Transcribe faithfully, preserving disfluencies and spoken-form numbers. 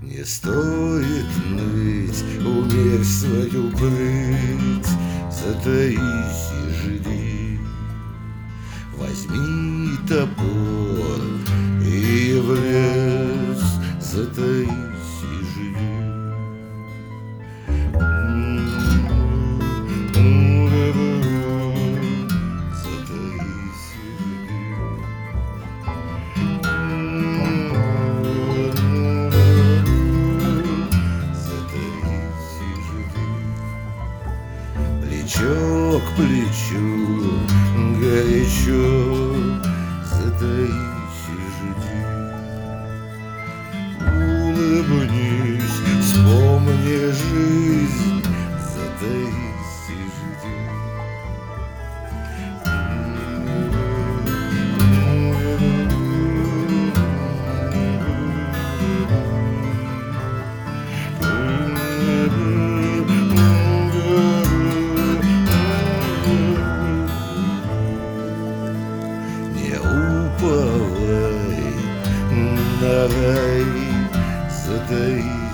Не стоит ныть, умерь свою прыть, затаись и жди. Возьми топор и в лес затаись и жди. Затаись и жди. Затаись и жди. Плечо к плечу горячо, затаись и жди. Улыбнись, вспомни жизнь, затаись и жди. Уповай на рай, затаись.